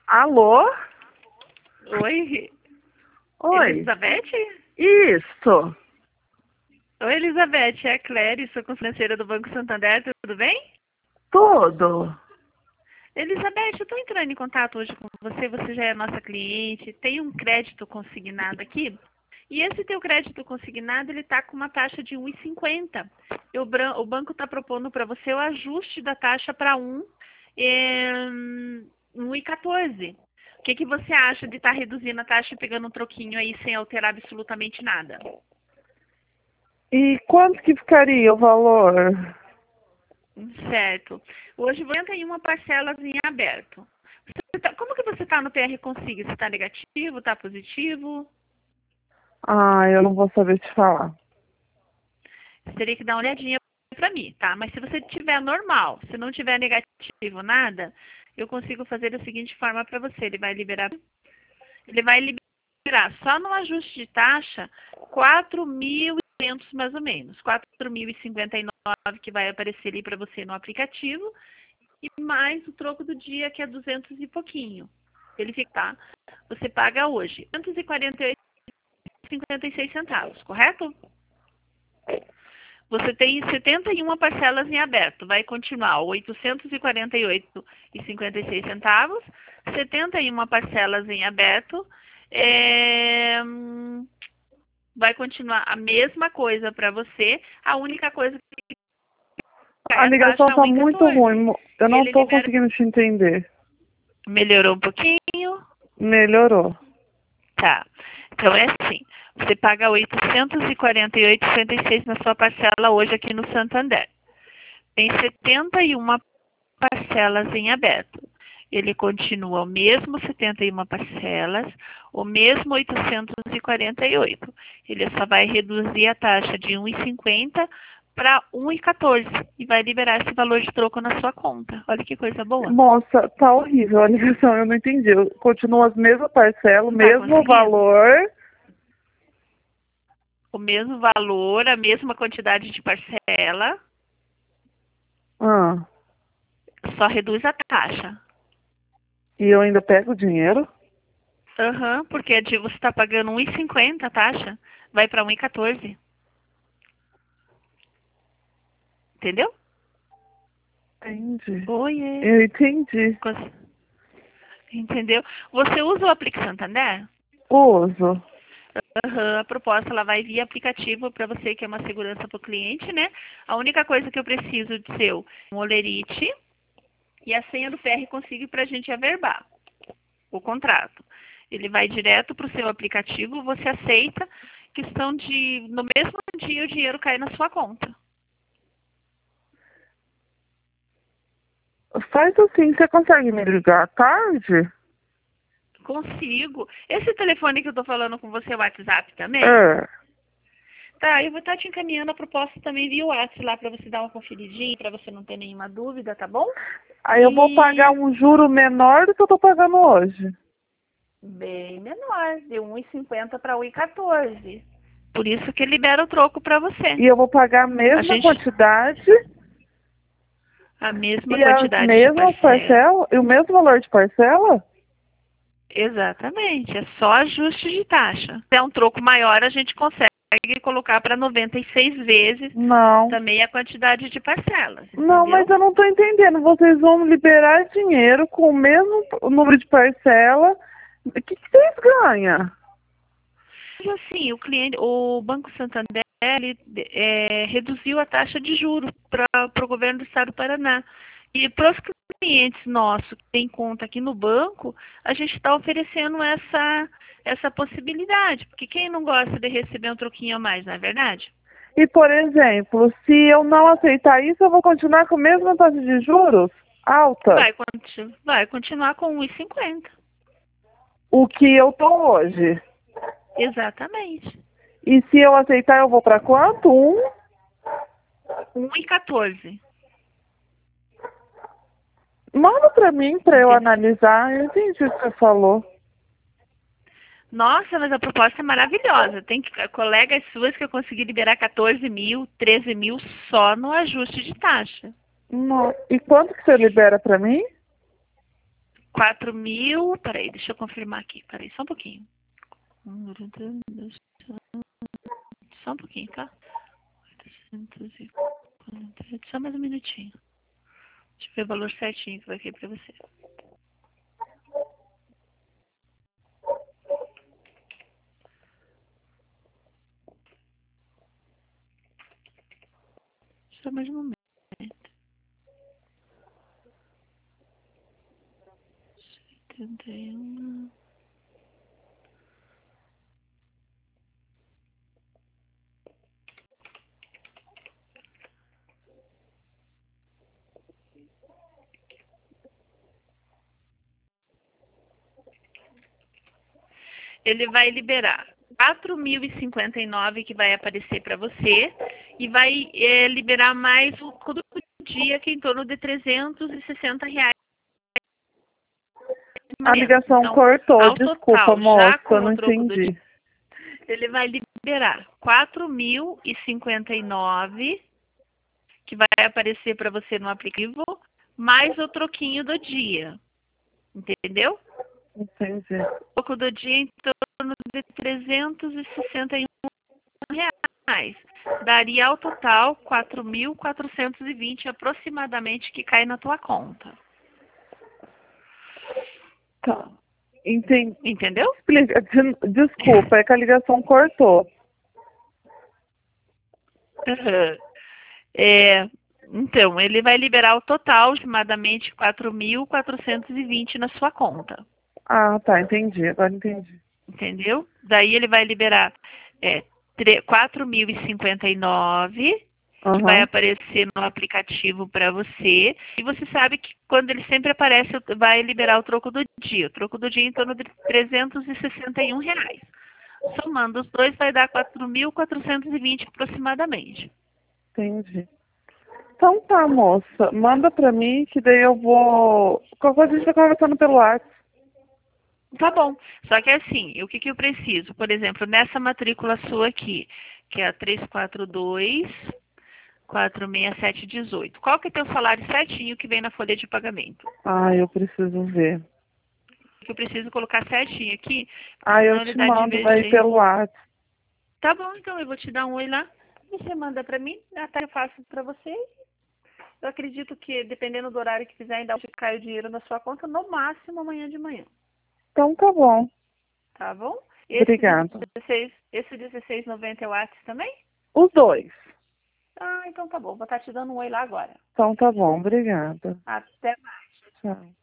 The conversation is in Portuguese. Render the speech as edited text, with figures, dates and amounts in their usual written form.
Alô? Oi, Oi. Elizabeth? Isso. Oi, Elizabeth, é a Cléry, sou conselheira do Banco Santander, tudo bem? Tudo. Elizabeth, eu estou entrando em contato hoje com você, você já é nossa cliente, tem um crédito consignado aqui, e esse teu crédito consignado, ele está com uma taxa de 1,50. O banco está propondo para você o ajuste da taxa para 1,14. O que você acha de estar reduzindo a taxa e pegando um troquinho aí sem alterar absolutamente nada? E quanto que ficaria o valor? Certo. Hoje você tem uma parcelas em aberto. Como que você está no PR Consiga? Você está negativo, está positivo? Ah, eu não vou saber te falar. Você teria que dar uma olhadinha para mim, tá? Mas se você tiver normal, se não tiver negativo nada, eu consigo fazer da seguinte forma para você. Ele vai liberar só no ajuste de taxa 4.200 mais ou menos. 4.059 que vai aparecer ali para você no aplicativo e mais o troco do dia que é 200 e pouquinho. Ele fica, tá? Você paga hoje 248,56 centavos, correto? Você tem 71 parcelas em aberto. Vai continuar 848,56 centavos, 71 parcelas em aberto. Vai continuar a mesma coisa para você. A única coisa que A ligação tá muito ruim. Eu não tô libera... conseguindo te entender. Melhorou um pouquinho? Melhorou. Tá. Então é assim. Você paga 848,56 na sua parcela hoje aqui no Santander. Tem 71 parcelas em aberto. Ele continua o mesmo 71 parcelas, o mesmo 848. Ele só vai reduzir a taxa de 1,50 para 1,14 e vai liberar esse valor de troco na sua conta. Olha que coisa boa. Nossa, tá horrível a ligação, eu não entendi. Continua as mesmas parcelas, o mesmo valor. O mesmo valor, a mesma quantidade de parcela. Ah. Só reduz a taxa. E eu ainda pego o dinheiro? Aham, porque você está pagando 1,50 a taxa, vai para 1,14. Entendeu? Entendi. Oiê. Eu entendi. Entendeu? Você usa o Aplique Santander? Uso. Uhum, a proposta ela vai via aplicativo para você que é uma segurança para o cliente, né? A única coisa que eu preciso de seu um olerite e a senha do PR Consiga para a gente averbar o contrato. Ele vai direto para o seu aplicativo, você aceita, questão de no mesmo dia o dinheiro cai na sua conta. Faz assim, você consegue me ligar à tarde? Consigo. Esse telefone que eu tô falando com você é o WhatsApp também? É. Tá, eu vou estar te encaminhando a proposta também via WhatsApp lá para você dar uma conferidinha, para você não ter nenhuma dúvida, tá bom? Aí eu vou pagar um juro menor do que eu tô pagando hoje. Bem menor, de 1,50 para 1,14. Por isso que libera o troco para você. E eu vou pagar a mesma quantidade. A mesma e quantidade de parcela. E o mesmo valor de parcela? Exatamente, é só ajuste de taxa. Se é um troco maior, a gente consegue colocar para 96 vezes também a quantidade de parcelas. Entendeu? Não, mas eu não estou entendendo. Vocês vão liberar dinheiro com o mesmo número de parcela. O que vocês ganham? Assim, o Banco Santander ele, reduziu a taxa de juros para o governo do estado do Paraná. E para os clientes nossos que têm conta aqui no banco, a gente está oferecendo essa possibilidade. Porque quem não gosta de receber um troquinho a mais, não é verdade? E, por exemplo, se eu não aceitar isso, eu vou continuar com a mesma taxa de juros alta? Vai continuar com 1,50. O que eu tô hoje? Exatamente. E se eu aceitar, eu vou para quanto? 1,14. Manda para mim, para eu analisar. Eu entendi o que você falou. Nossa, mas a proposta é maravilhosa. Tem colegas suas que eu consegui liberar 14 mil, 13 mil só no ajuste de taxa. Não. E quanto que você libera para mim? 4.000, peraí, deixa eu confirmar aqui, peraí, só um pouquinho. Só um pouquinho, tá? 848, só mais um minutinho. Deixa eu ver o valor certinho que vai aqui pra você. Só mais um momento. 71. Ele vai liberar 4.059 que vai aparecer para você e vai liberar mais o todo dia que é em torno de R$ 360. A ligação Então, cortou, ao desculpa, total, moça, já com eu não o troco do entendi. dia, ele vai liberar 4.059 que vai aparecer para você no aplicativo, mais o troquinho do dia. Entendeu? Entendi. O troco do dia em torno de R$ 361. Daria ao total 4.420 aproximadamente que cai na tua conta. Tá. Entendi. Entendeu? Explica. Desculpa, é que a ligação cortou. Uhum. Então, ele vai liberar o total, aproximadamente 4.420 na sua conta. Ah, tá, entendi. Agora entendi. Entendeu? Daí ele vai liberar 4.059, que vai aparecer no aplicativo para você. E você sabe que quando ele sempre aparece, vai liberar o troco do dia. O troco do dia em torno de R$ 361. Somando os dois, vai dar 4.420 aproximadamente. Entendi. Então tá, moça. Manda pra mim que daí eu vou... Qualquer coisa a gente vai conversando pelo WhatsApp. Tá bom. Só que assim, o que eu preciso? Por exemplo, nessa matrícula sua aqui, que é a 342-46718. Qual que é o teu salário certinho que vem na folha de pagamento? Ah, eu preciso ver. Que eu preciso colocar certinho aqui, Ah, eu senão ele te dá mando daí divergência. pelo WhatsApp. Tá bom, então eu vou te dar um oi lá. Você manda pra mim, até eu faço pra você. Eu acredito que, dependendo do horário que fizer, ainda cai o dinheiro na sua conta, no máximo amanhã de manhã. Então tá bom. Tá bom? Obrigada. Esse 16,90 é o WhatsApp também? Os dois. Ah, então tá bom. Vou estar te dando um oi lá agora. Então tá bom, obrigada. Até mais. Tchau.